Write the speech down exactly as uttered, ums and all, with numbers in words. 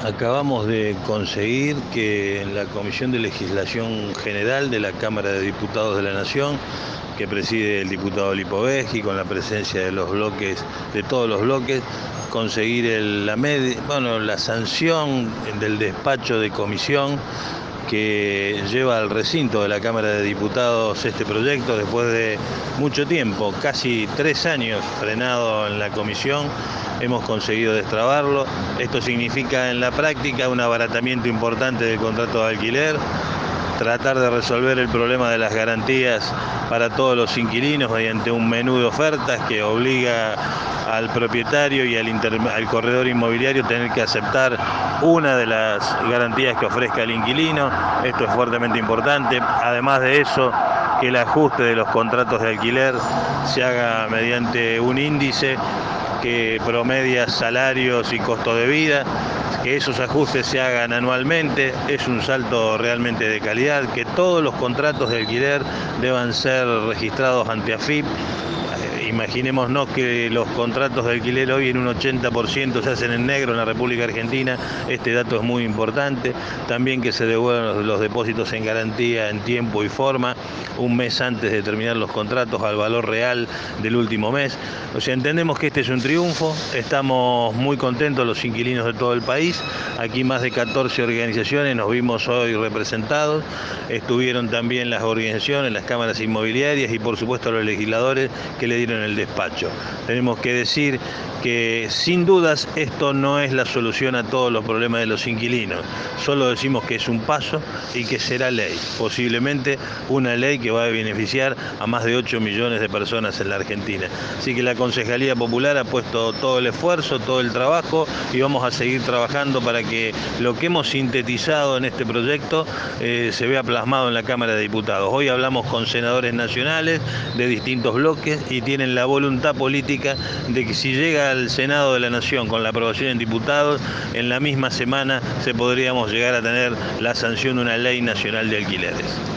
Acabamos de conseguir que en la Comisión de Legislación General de la Cámara de Diputados de la Nación, que preside el diputado Lipovetsky, con la presencia de los bloques, de todos los bloques, conseguir el, la, med, bueno, la sanción del despacho de comisión que lleva al recinto de la Cámara de Diputados este proyecto después de mucho tiempo, casi tres años frenado en la comisión. Hemos conseguido destrabarlo. Esto significa en la práctica un abaratamiento importante del contrato de alquiler, tratar de resolver el problema de las garantías para todos los inquilinos mediante un menú de ofertas que obliga al propietario y al, inter, al corredor inmobiliario a tener que aceptar una de las garantías que ofrezca el inquilino. Esto es fuertemente importante. Además de eso, que el ajuste de los contratos de alquiler se haga mediante un índice que promedia salarios y costo de vida, que esos ajustes se hagan anualmente. Es un salto realmente de calidad, que todos los contratos de alquiler deban ser registrados ante AFIP. Imaginémonos que los contratos de alquiler hoy en un ochenta por ciento se hacen en negro en la República Argentina. Este dato es muy importante. También que se devuelvan los, los depósitos en garantía en tiempo y forma, un mes antes de terminar los contratos al valor real del último mes. O sea, entendemos que este es un triunfo. Estamos muy contentos los inquilinos de todo el país. Aquí más de catorce organizaciones nos vimos hoy representados. Estuvieron también las organizaciones, las cámaras inmobiliarias y por supuesto los legisladores que le dieron el despacho. Tenemos que decir que sin dudas esto no es la solución a todos los problemas de los inquilinos. Solo decimos que es un paso y que será ley. Posiblemente una ley que va a beneficiar a más de ocho millones de personas en la Argentina. Así que la Concejalía Popular ha puesto todo el esfuerzo, todo el trabajo y vamos a seguir trabajando para que lo que hemos sintetizado en este proyecto eh, se vea plasmado en la Cámara de Diputados. Hoy hablamos con senadores nacionales de distintos bloques y tienen la voluntad política de que si llega al Senado de la Nación con la aprobación en diputados, en la misma semana se podríamos llegar a tener la sanción de una ley nacional de alquileres.